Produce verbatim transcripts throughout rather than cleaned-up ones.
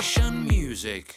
Confederation Music.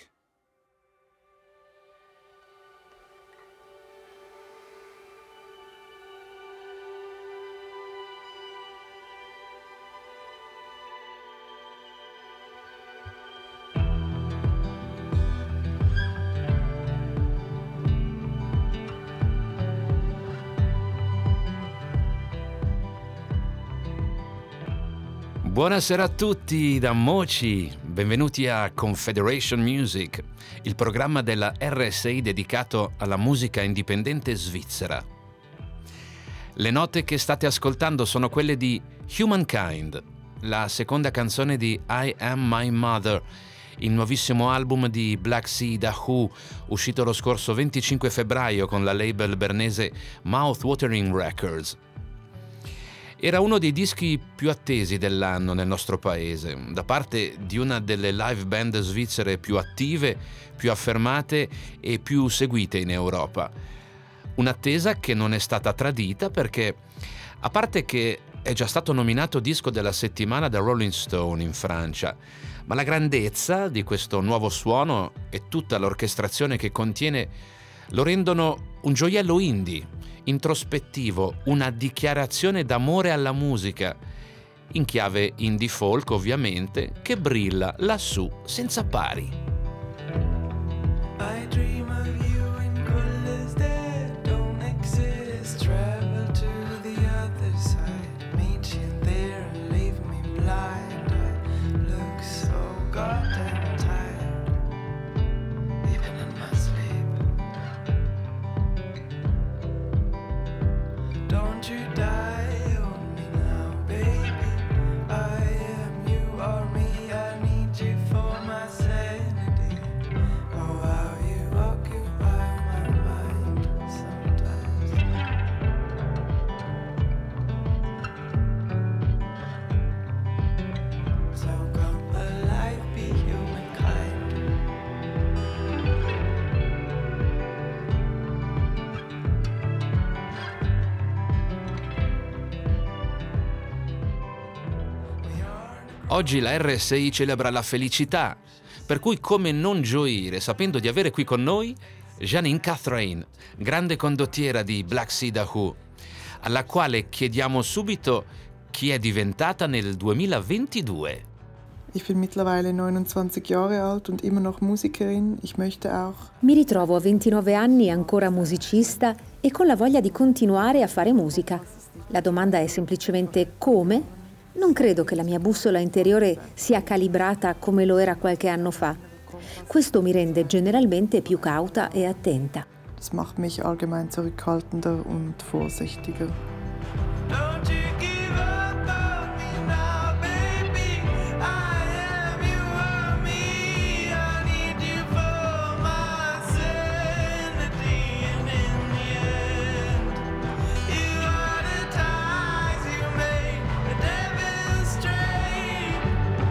Buonasera a tutti da Moci, benvenuti a Confederation Music, il programma della R S I dedicato alla musica indipendente svizzera. Le note che state ascoltando sono quelle di Humankind, la seconda canzone di I Am My Mother, il nuovissimo album di Black Sea The Who, uscito lo scorso venticinque febbraio con la label bernese Mouthwatering Records. Era uno dei dischi più attesi dell'anno nel nostro paese, da parte di una delle live band svizzere più attive, più affermate e più seguite in Europa. Un'attesa che non è stata tradita perché, a parte che è già stato nominato disco della settimana da Rolling Stone in Francia, ma la grandezza di questo nuovo suono e tutta l'orchestrazione che contiene lo rendono un gioiello indie, introspettivo, una dichiarazione d'amore alla musica, in chiave indie folk ovviamente, che brilla lassù senza pari. I dream of you in colors that don't exist. Travel to the other side, meet you there and leave me blind. I look so goddamn tired, even in my sleep. Don't you die on me now, baby. I am you or me, I need you for my sanity. Oh, how you occupy my mind sometimes. So come alive, be humankind. Oggi la R S I celebra la felicità, per cui come non gioire sapendo di avere qui con noi Janine Catherine, grande condottiera di Black Sea The Who, alla quale chiediamo subito chi è diventata nel duemilaventidue. Ich bin mittlerweile neunundzwanzig Jahre alt und immer noch Musikerin. Ich möchte auch. Mi ritrovo a ventinove anni ancora musicista e con la voglia di continuare a fare musica. La domanda è semplicemente come? Non credo che la mia bussola interiore sia calibrata come lo era qualche anno fa. Questo mi rende generalmente più cauta e attenta. Das macht mich allgemein zurückhaltender und vorsichtiger. Don't you give up on me now, baby. I am you or me. I need you for my sanity. And in the end, you are the ties you made, the devil's straight.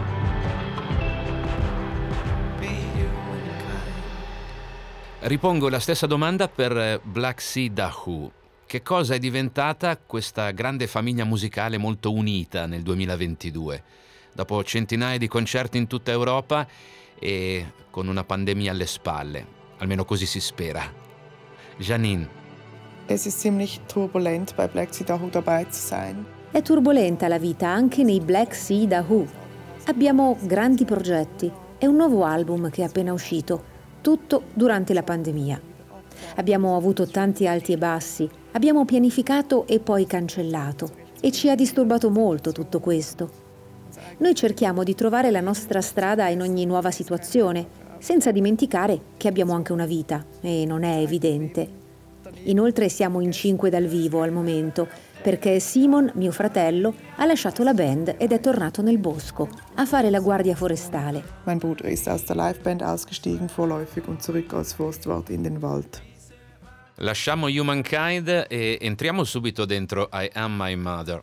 Be humankind. Ripongo la stessa domanda per Black Sea The Who. Che cosa è diventata questa grande famiglia musicale molto unita nel duemilaventidue? Dopo centinaia di concerti in tutta Europa e con una pandemia alle spalle. Almeno così si spera. Janine. Es ist ziemlich turbulent, bei Black Sea The Who dabei zu sein. È turbolenta la vita anche nei Black Sea The Who. Abbiamo grandi progetti e un nuovo album che è appena uscito, tutto durante la pandemia. Abbiamo avuto tanti alti e bassi, abbiamo pianificato e poi cancellato e ci ha disturbato molto tutto questo. Noi cerchiamo di trovare la nostra strada in ogni nuova situazione, senza dimenticare che abbiamo anche una vita e non è evidente. Inoltre siamo in cinque dal vivo al momento, perché Simon, mio fratello, ha lasciato la band ed è tornato nel bosco a fare la guardia forestale. Mein Bruder ist aus der Liveband ausgestiegen vorläufig und zurück als Forstwart in den Wald. Lasciamo Humankind e entriamo subito dentro I Am My Mother.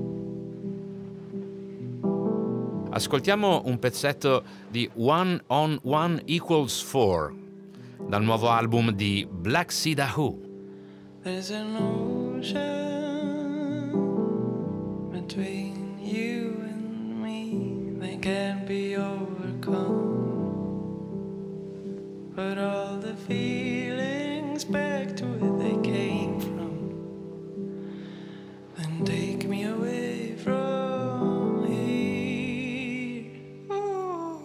Ascoltiamo un pezzetto di One on One Equals Four, dal nuovo album di Black Sea The Who. There's an ocean between you and me, they can't be overcome. Put all the feelings back to where they came from. Then take me away from here. Ooh.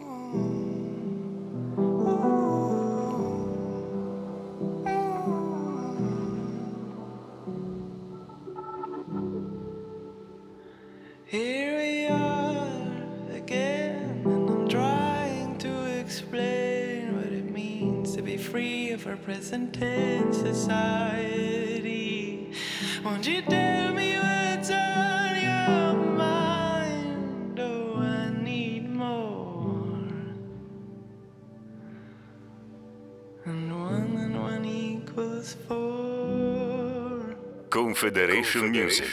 Here we are again, and I'm trying to explain what it means to be free of our present tense society. Won't you tell me what's on your mind? Oh, I need more. And one and one equals four. Confederation Music.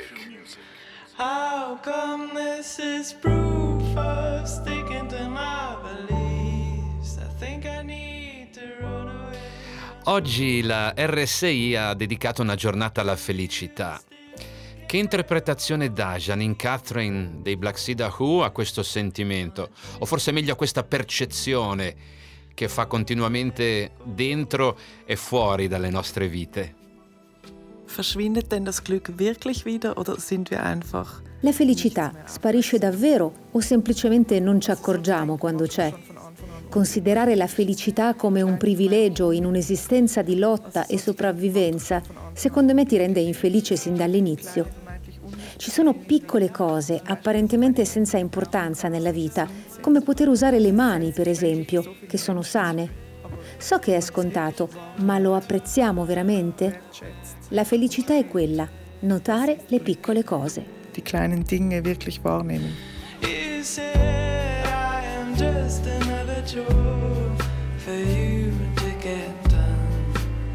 How come this is proof of sticking to my beliefs? I think I need to run away. Oggi la R S I ha dedicato una giornata alla felicità. Che interpretazione dà Janine Catherine dei Black Sea The Who a questo sentimento? O forse meglio a questa percezione che fa continuamente dentro e fuori dalle nostre vite? Verschwindet denn das Glück wirklich wieder oder sind wir einfach? La felicità sparisce davvero o semplicemente non ci accorgiamo quando c'è? Considerare la felicità come un privilegio in un'esistenza di lotta e sopravvivenza, secondo me ti rende infelice sin dall'inizio. Ci sono piccole cose apparentemente senza importanza nella vita, come poter usare le mani, per esempio, che sono sane. So che è scontato, ma lo apprezziamo veramente? La felicità è quella, notare le piccole cose. Die kleinen Dinge wirklich wahrnehmen. You said I am just another chore for you to get done.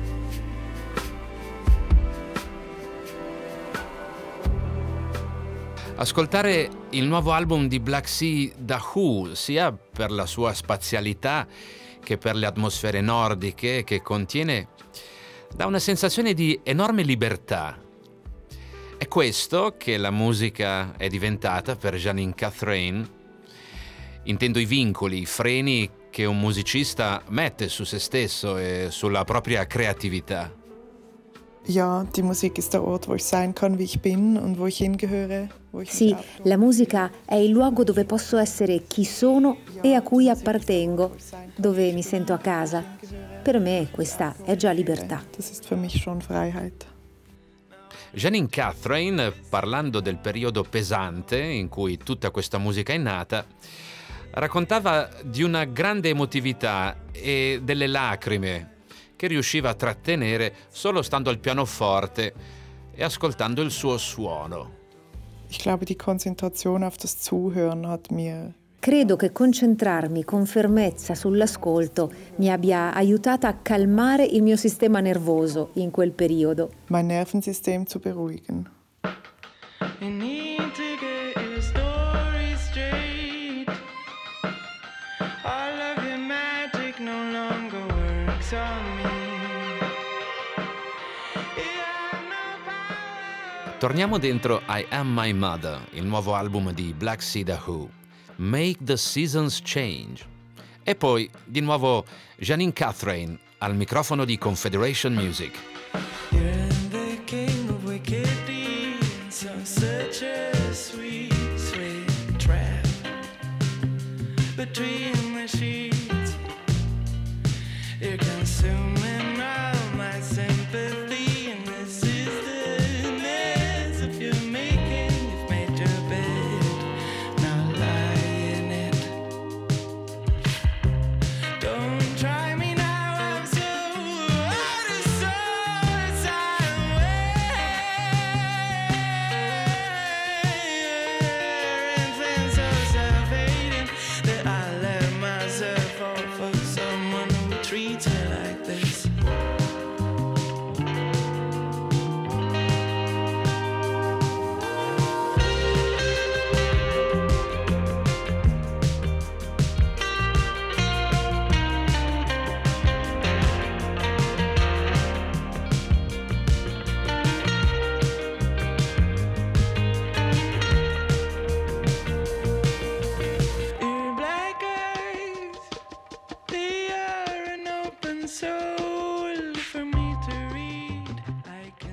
Ascoltare il nuovo album di Black Sea The Who, sia per la sua spazialità che per le atmosfere nordiche che contiene, dà una sensazione di enorme libertà. È questo che la musica è diventata per Janine Catherine. Intendo i vincoli, i freni che un musicista mette su se stesso e sulla propria creatività. Ja, die Musik ist der Ort, wo ich sein kann, wie ich bin und wo ich hingehöre. Wo ich Sì, la musica è il luogo dove posso essere chi sono e a cui appartengo, dove mi sento a casa. Per me questa è già libertà. Das ist für mich schon Freiheit. Janine Catherine, parlando del periodo pesante in cui tutta questa musica è nata, raccontava di una grande emotività e delle lacrime che riusciva a trattenere solo stando al pianoforte e ascoltando il suo suono. Ich glaube, die Konzentration auf das Zuhören hat mir Credo che concentrarmi con fermezza sull'ascolto mi abbia aiutata a calmare il mio sistema nervoso in quel periodo. mein Nervensystem zu beruhigen. You need to get your story straight. All of your magic no longer works on me. You have no power. Torniamo dentro I Am My Mother, il nuovo album di Black Sea The Who. Make the Seasons Change. E poi, di nuovo, Janine Catherine al microfono di Confederation Music. You're in the game of wicked deeds, so such a sweet, sweet trap between the sheets. You're consuming all my sympathy, and this is the mess of your making. You've made your bed, now lie in it. Don't try me now, I'm so out of sorts, I'm and then so self-hating that I left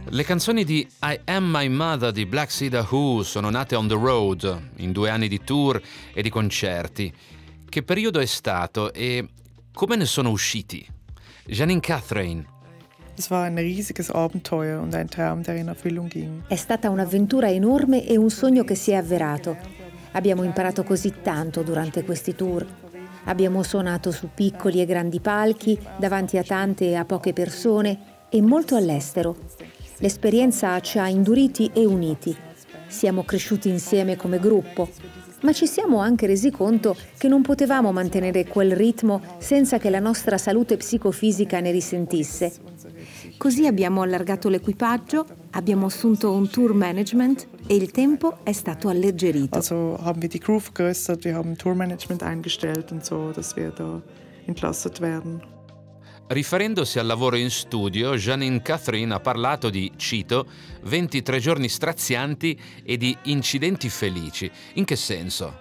Le canzoni di I Am My Mother di Black Sea The Who sono nate on the road, in due anni di tour e di concerti. Che periodo è stato e come ne sono usciti? Janine Catherine. Es war ein riesiges Abenteuer und ein Traum, der in Erfüllung ging. È stata un'avventura enorme e un sogno che si è avverato. Abbiamo imparato così tanto durante questi tour. Abbiamo suonato su piccoli e grandi palchi, davanti a tante e a poche persone e molto all'estero. L'esperienza ci ha induriti e uniti. Siamo cresciuti insieme come gruppo, ma ci siamo anche resi conto che non potevamo mantenere quel ritmo senza che la nostra salute psicofisica ne risentisse. Così abbiamo allargato l'equipaggio, abbiamo assunto un tour management e il tempo è stato alleggerito. Also haben wir die Crew vergrößert, wir haben Tourmanagement eingestellt und so, dass wir da entlastet werden. Riferendosi al lavoro in studio, Janine Catherine ha parlato di, cito, ventitré giorni strazianti e di incidenti felici. In che senso?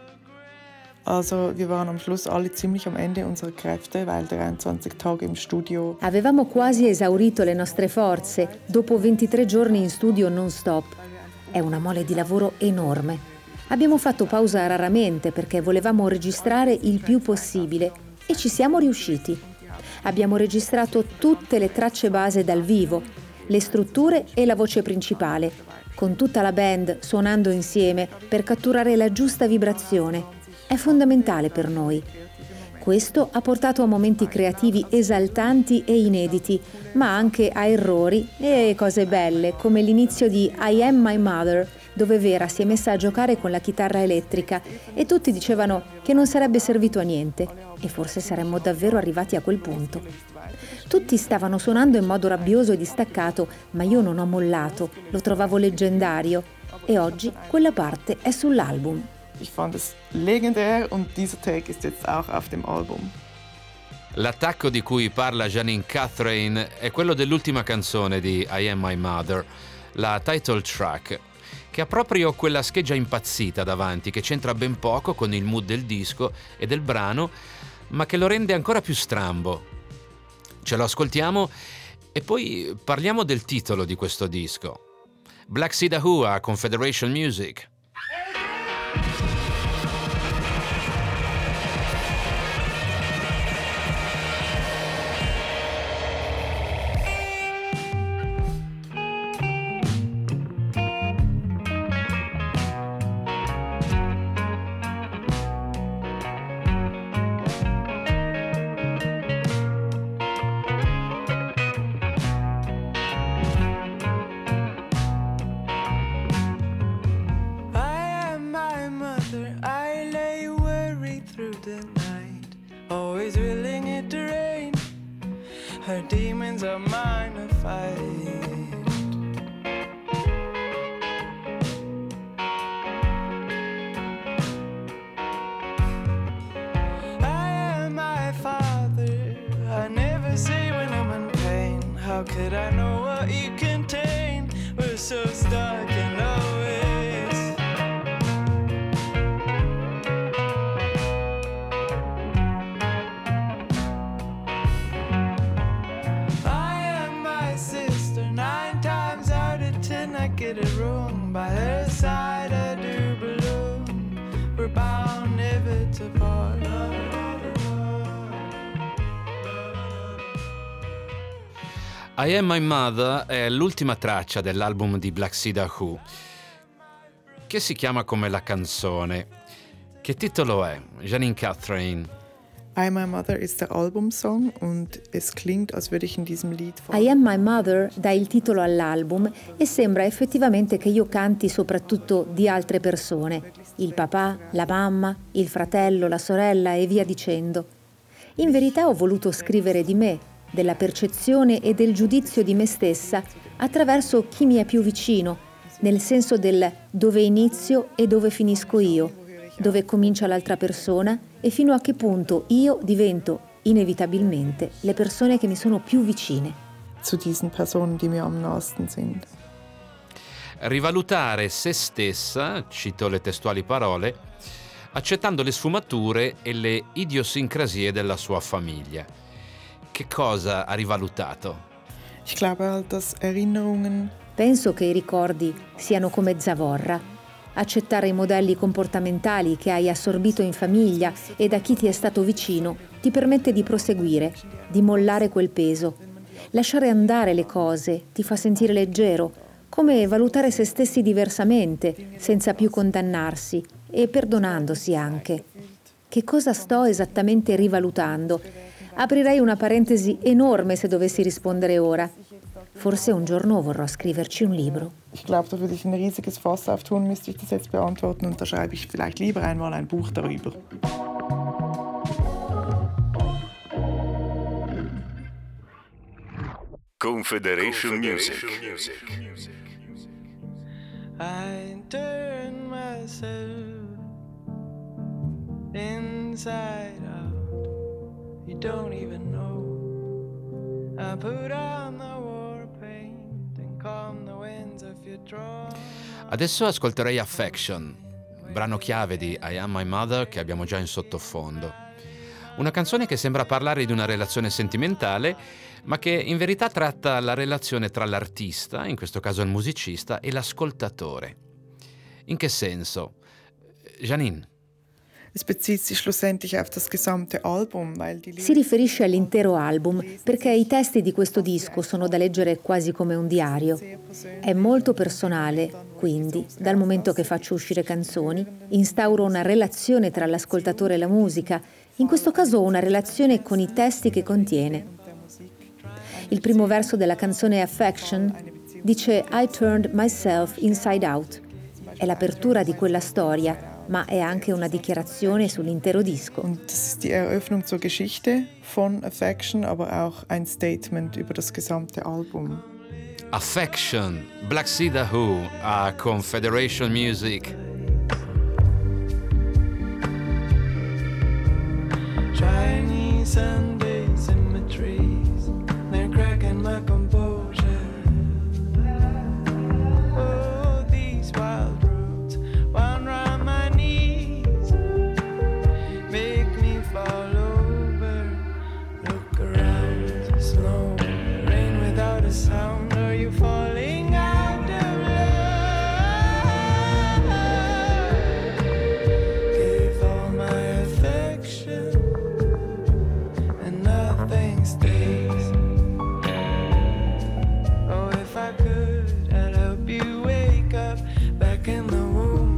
Also wir waren am Schluss alle ziemlich am Ende unserer Kräfte, weil dreiundzwanzig Tage im Studio. Avevamo quasi esaurito le nostre forze dopo ventitré giorni in studio non stop. È una mole di lavoro enorme. Abbiamo fatto pausa raramente perché volevamo registrare il più possibile e ci siamo riusciti. Abbiamo registrato tutte le tracce base dal vivo, le strutture e la voce principale, con tutta la band suonando insieme per catturare la giusta vibrazione. È fondamentale per noi. Questo ha portato a momenti creativi esaltanti e inediti, ma anche a errori e cose belle, come l'inizio di I Am My Mother, dove Vera si è messa a giocare con la chitarra elettrica e tutti dicevano che non sarebbe servito a niente e forse saremmo davvero arrivati a quel punto. Tutti stavano suonando in modo rabbioso e distaccato, ma io non ho mollato, lo trovavo leggendario e oggi quella parte è sull'album. Ich fand es legendär und dieser Take ist jetzt auch auf dem Album. L'attacco di cui parla Janine Catherine è quello dell'ultima canzone di I Am My Mother, la title track, che ha proprio quella scheggia impazzita davanti, che c'entra ben poco con il mood del disco e del brano, ma che lo rende ancora più strambo. Ce lo ascoltiamo e poi parliamo del titolo di questo disco. Black Sea The Who a Confederation Music. Her demons are mine to fight. I am my father. I never say when I'm in pain. How could I know what you contain? We're so stuck in always. Get it wrong, by her side I do belong. We're bound never to part. I Am My Mother è l'ultima traccia dell'album di Black Sea The Who, che si chiama come la canzone. Che titolo è? Janine Catherine. I Am My Mother ist der Albumsong und es klingt, als würde ich in diesem Lied I Am My Mother dà il titolo all'album e sembra effettivamente che io canti soprattutto di altre persone, il papà, la mamma, il fratello, la sorella e via dicendo. In verità ho voluto scrivere di me, della percezione e del giudizio di me stessa attraverso chi mi è più vicino, nel senso del dove inizio e dove finisco io, dove comincia l'altra persona e fino a che punto io divento inevitabilmente le persone che mi sono più vicine. Zu diesen Personen, die mir am nahesten sind. Rivalutare se stessa, cito le testuali parole, accettando le sfumature e le idiosincrasie della sua famiglia. Che cosa ha rivalutato? Ich glaube halt, dass Erinnerungen Penso che i ricordi siano come zavorra. Accettare i modelli comportamentali che hai assorbito in famiglia e da chi ti è stato vicino ti permette di proseguire, di mollare quel peso. Lasciare andare le cose ti fa sentire leggero, come valutare se stessi diversamente, senza più condannarsi e perdonandosi anche. Che cosa sto esattamente rivalutando? Aprirei una parentesi enorme se dovessi rispondere ora. Forse un giorno vorrò scriverci un libro. Ich glaube, da würde ich ein riesiges Fass auftun, müsste ich das jetzt beantworten und da schreibe ich vielleicht lieber einmal ein Buch darüber. Confederation Music. I turn myself inside out. You don't even know. I put on the war paint and calm the winds of your draw. Adesso ascolterei Affection, brano chiave di I Am My Mother che abbiamo già in sottofondo. Una canzone che sembra parlare di una relazione sentimentale, ma che in verità tratta la relazione tra l'artista, in questo caso il musicista, e l'ascoltatore. In che senso? Janine? Es bezieht sich schlussendlich auf das gesamte Album, weil die Si riferisce all'intero album perché i testi di questo disco sono da leggere quasi come un diario. È molto personale, quindi, dal momento che faccio uscire canzoni, instauro una relazione tra l'ascoltatore e la musica, in questo caso una relazione con i testi che contiene. Il primo verso della canzone Affection dice I turned myself inside out. È l'apertura di quella storia, ma è anche una dichiarazione sull'intero disco. Und das ist die Eröffnung zur Geschichte von Affection, aber auch ein Statement über das gesamte Album. Affection, Black Sea The Who a Confederation Music. Chinese Sunday symmetries, they're cracking my composure. Oh, these wild roads wound round my knees, make me fall over. Look around, snow, rain without a sound. Are you falling out of love? Give all my affection and nothing stays. Oh, if I could, I'd help you wake up back in the womb.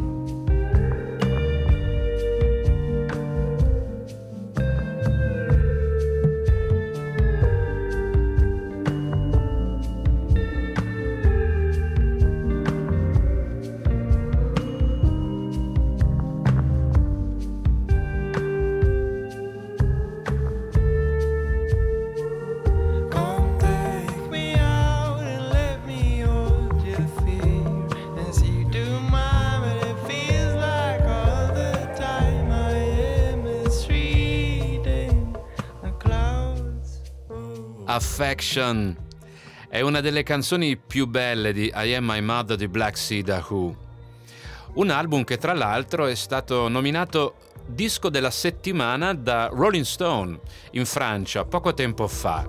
Come take me out and let me hold your fear. As you do mine, but it feels like all the time I am mistreating the clouds. Oh. Affection è una delle canzoni più belle di I Am My Mother di Black Sea The Who. Un album che tra l'altro è stato nominato disco della settimana da Rolling Stone in Francia poco tempo fa.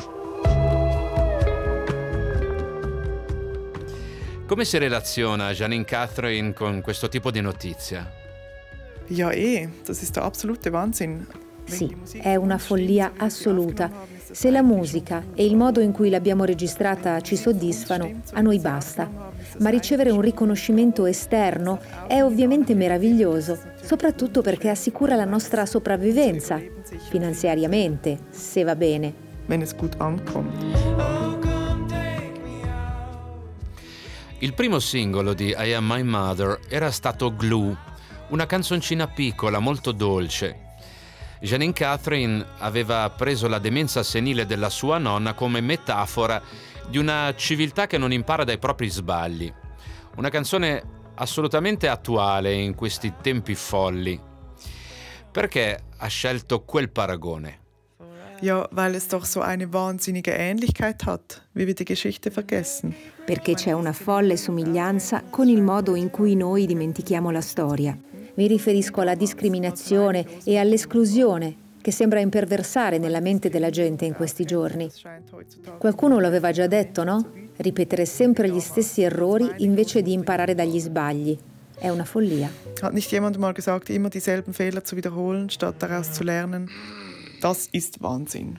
Come si relaziona Janine Catherine con questo tipo di notizia? Ja, eh, das ist der absolute Wahnsinn. Sì, è una follia assoluta. Se la musica e il modo in cui l'abbiamo registrata ci soddisfano, a noi basta. Ma ricevere un riconoscimento esterno è ovviamente meraviglioso, soprattutto perché assicura la nostra sopravvivenza, finanziariamente, se va bene. Wenn es gut ankommt. Oh, come take me out. Il primo singolo di I Am My Mother era stato Glue, una canzoncina piccola, molto dolce. Janine Catherine aveva preso la demenza senile della sua nonna come metafora di una civiltà che non impara dai propri sbagli. Una canzone assolutamente attuale in questi tempi folli. Perché ha scelto quel paragone? Ja, weil es doch so eine wahnsinnige Ähnlichkeit hat, wie wir die Geschichte vergessen. Perché c'è una folle somiglianza con il modo in cui noi dimentichiamo la storia. Mi riferisco alla discriminazione e all'esclusione che sembra imperversare nella mente della gente in questi giorni. Qualcuno lo aveva già detto, no? ripetere sempre gli stessi errori invece di imparare dagli sbagli. È una follia. Hat nicht jemand mal gesagt, immer dieselben Fehler zu wiederholen, statt daraus zu lernen? Das ist Wahnsinn.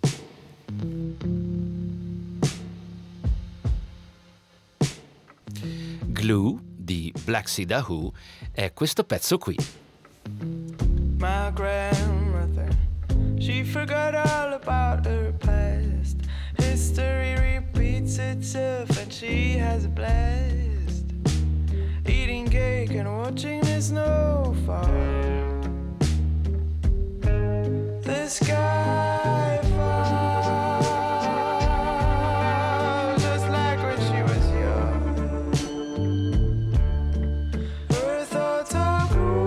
Glue di Black Sea Da Who è questo pezzo qui. My grandmother, she forgot all about her past. History repeats itself and she has a blast. Eating cake and watching the snow fall. The sky falls just like when she was young. Her thoughts are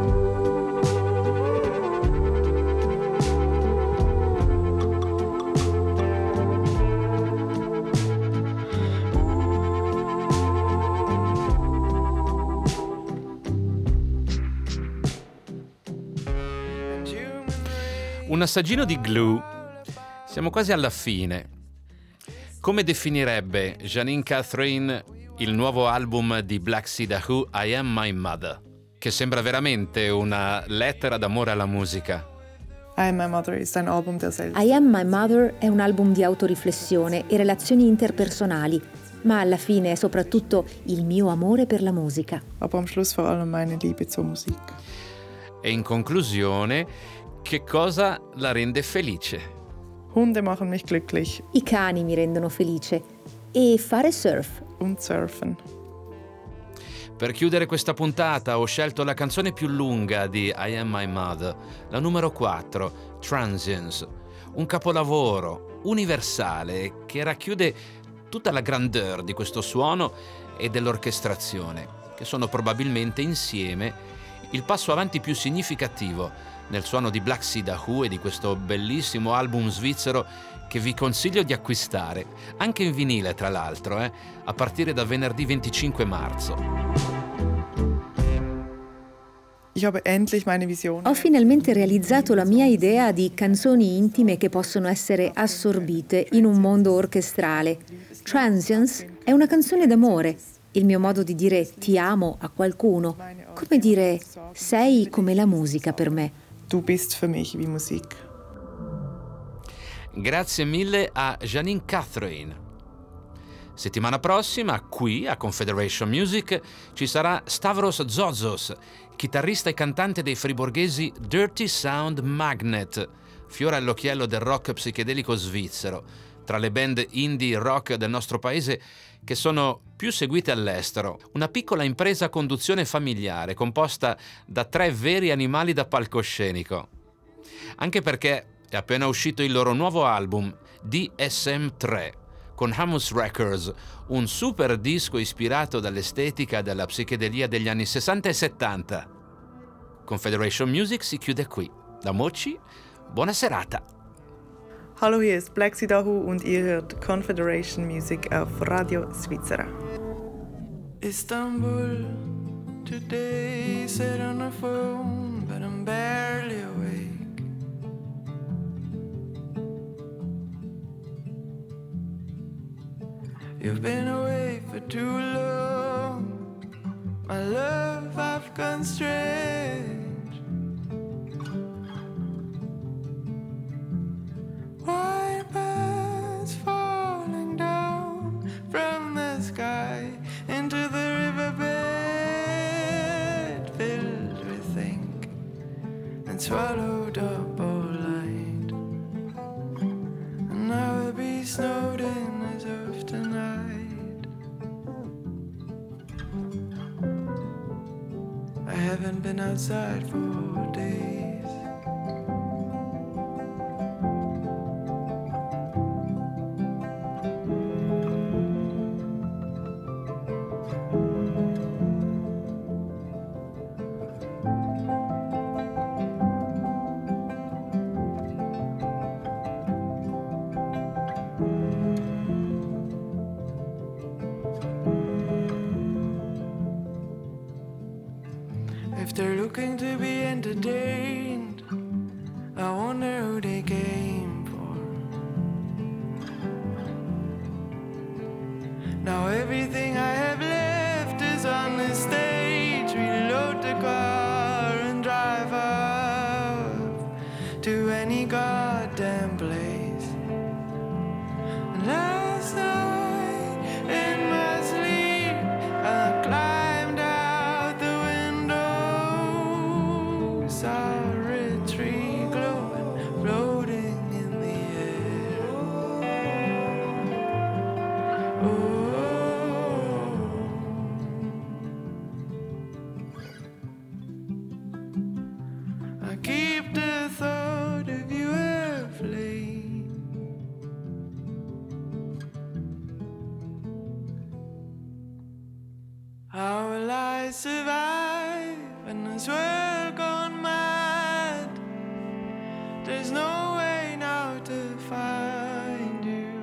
Un assaggino di Glue. Siamo quasi alla fine. Come definirebbe Janine Catherine il nuovo album di Black Sea Da Who, I Am My Mother, che sembra veramente una lettera d'amore alla musica. I Am My Mother ist ein Album der Selbst. I Am My Mother è un album di autoriflessione e relazioni interpersonali, ma alla fine è soprattutto il mio amore per la musica. Aber am Schluss vor allem meine Liebe zur Musik. E in conclusione, che cosa la rende felice? Hunde machen mich glücklich I cani mi rendono felice e fare surf. und surfen. Per chiudere questa puntata ho scelto la canzone più lunga di I Am My Mother, la numero quattro, Transience, un capolavoro universale che racchiude tutta la grandeur di questo suono e dell'orchestrazione, che sono probabilmente insieme il passo avanti più significativo nel suono di Black Sea Da Who e di questo bellissimo album svizzero che vi consiglio di acquistare, anche in vinile tra l'altro, eh, a partire da venerdì venticinque marzo. Ich habe endlich meine Vision. Ho finalmente realizzato la mia idea di canzoni intime che possono essere assorbite in un mondo orchestrale. Transience è una canzone d'amore, il mio modo di dire ti amo a qualcuno, come dire sei come la musica per me. Du bist für mich wie Musik. Grazie mille a Janine Catherine. Settimana prossima, qui a Confederation Music, ci sarà Stavros Zozos, chitarrista e cantante dei friborghesi Dirty Sound Magnet, fiore all'occhiello del rock psichedelico svizzero, tra le band indie rock del nostro paese che sono più seguite all'estero. Una piccola impresa a conduzione familiare composta da tre veri animali da palcoscenico. Anche perché è appena uscito il loro nuovo album, D S M tre, con Hamus Records, un super disco ispirato dall'estetica e dalla psichedelia degli anni sessanta e settanta. Confederation Music si chiude qui. Da Mochi, buona serata! Hallo, hier ist Black Sea Da Who und ihr hört Confederation Music auf Radio Svizzera. Istanbul, today, sit on the phone, but I'm barely awake. You've been away for too long, my love, I've gone strange. White birds falling down from the sky into the riverbed filled with ink and swallowed up all light. And now we'll be snowed in as of tonight. I haven't been outside for days. If they're looking to be entertained, I wonder who they came for. Now everything I have left is on the stage. Reload the car and drive up to any goddamn place. And last night in my sleep I climbed out the window, saw a red tree glowing, floating in the air. Oh, I keep the thought of you aflame. How will I survive when this world gone mad? There's no way now to find you,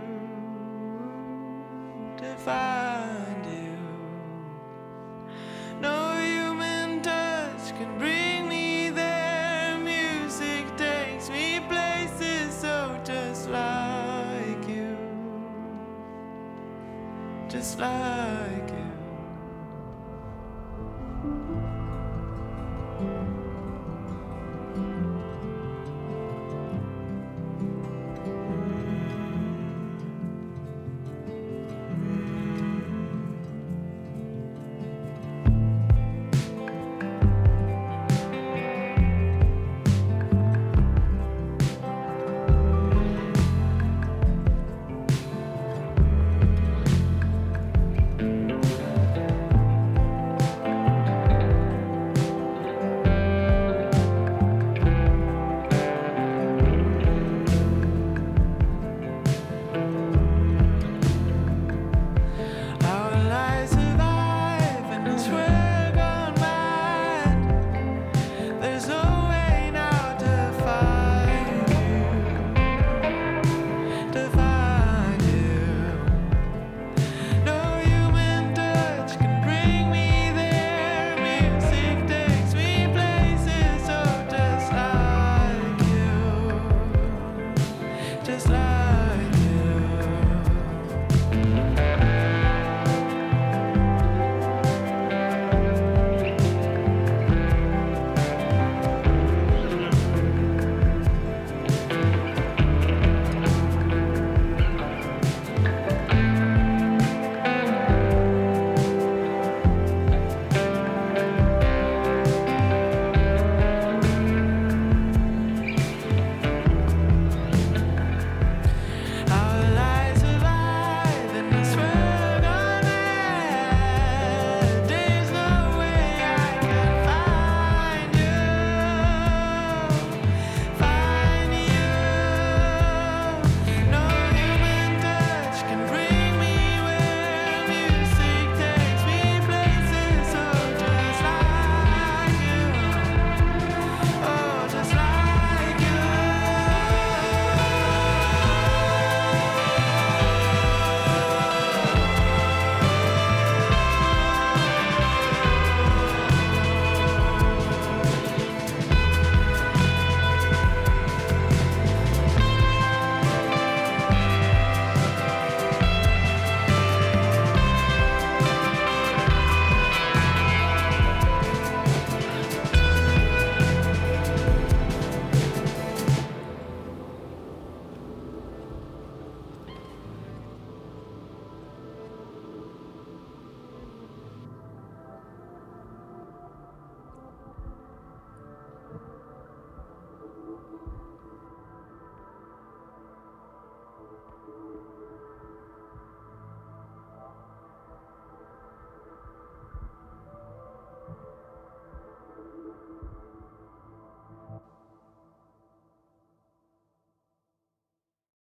to find you. No human touch can bring me there. Music takes me places so just like you, just like you.